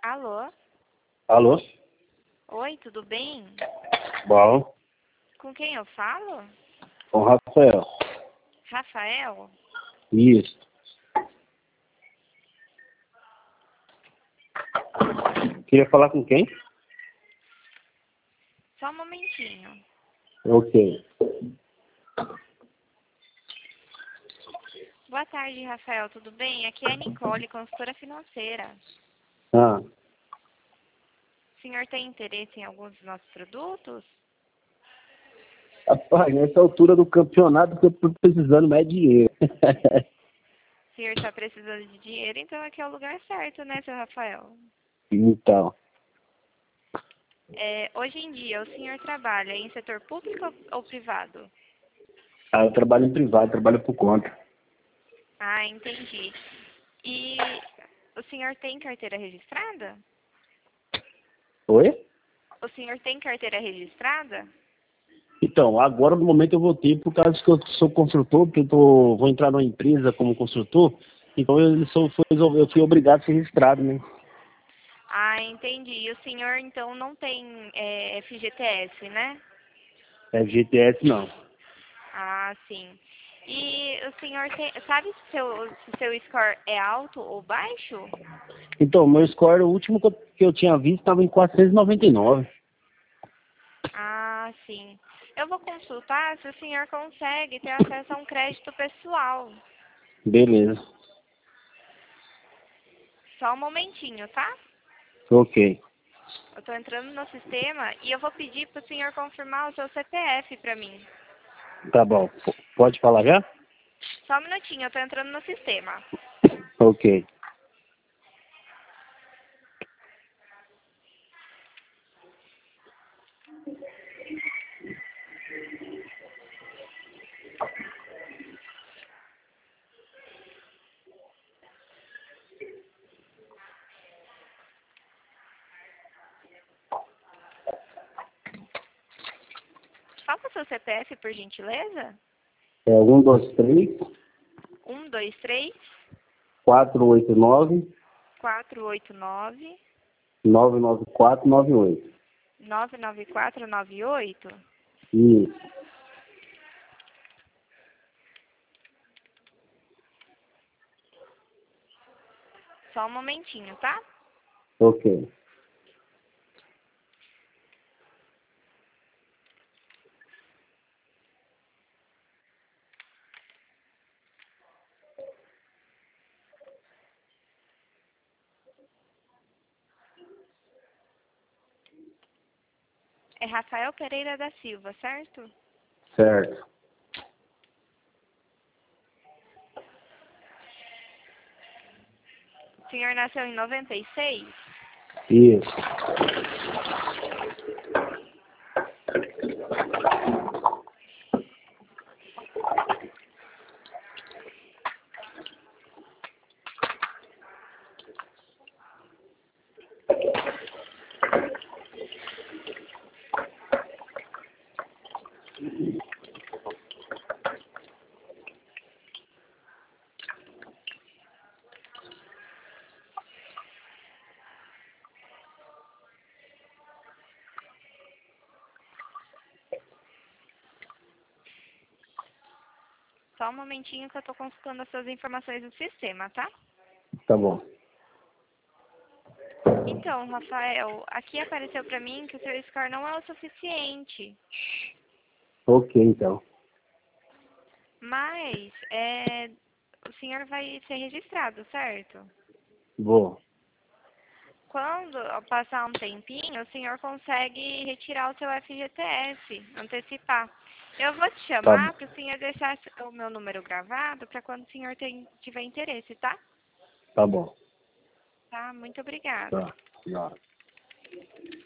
Alô? Alô? Oi, tudo bem? Bom, Com quem eu falo? com o Rafael. Rafael? Isso. Queria falar com quem? Só um momentinho. Ok. Boa tarde, Rafael, tudo bem? Aqui é a Nicole, consultora financeira. Ah, O senhor tem interesse em alguns dos nossos produtos? rapaz, nessa altura do campeonato que eu tô precisando mais de dinheiro. O senhor está precisando de dinheiro, então aqui é o lugar certo, né, seu Rafael? Então, Hoje em dia, o senhor trabalha em setor público ou privado? eu trabalho em privado, trabalho por conta. Ah, entendi. E o senhor tem carteira registrada? Oi? O senhor tem carteira registrada? Então, agora no momento eu vou ter, por causa que eu sou construtor, porque vou entrar numa empresa como construtor, então eu fui obrigado a ser registrado, né? Ah, entendi. E o senhor, então, não tem FGTS, né? FGTS não. Ah, sim. E o senhor sabe se seu score é alto ou baixo? Então, meu score, o último que eu tinha visto, estava em 499. Ah, sim. Eu vou consultar se o senhor consegue ter acesso a um crédito pessoal. Beleza. Só um momentinho, tá? Ok. Eu tô entrando no sistema e eu vou pedir pro senhor confirmar o seu CPF pra mim. Tá bom. Pode falar já? Só um minutinho, eu tô entrando no sistema. Ok. Qual que é o seu CPF, por gentileza? É 123 123 489 489 99498. 99498. Isso. Só um momentinho, tá? Ok. É Rafael Pereira da Silva, certo? Certo. O senhor nasceu em 96? Isso. Só um momentinho que eu tô consultando as suas informações no sistema, tá? Tá bom. Então, Rafael, aqui apareceu pra mim que o seu score não é o suficiente. Ok, então. Mas, o senhor vai ser registrado, certo? Vou. Quando passar um tempinho, o senhor consegue retirar o seu FGTS, antecipar. Eu vou te Tá, chamar para o senhor deixar o meu número gravado para quando o senhor tiver interesse, tá? tá bom. Tá, muito obrigada. Tá. Não.